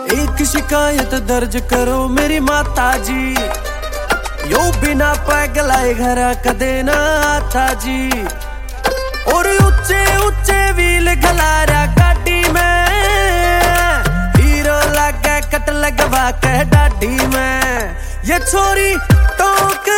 एक शिकायत दर्ज करो मेरी माता जी, यो बिना पैगलाए घर कदे ना आता जी। और ऊंचे ऊंचे व्हील खलारा गाड़ी में, हीरो लगा कट लगवा के डाडी में। ये छोरी टोक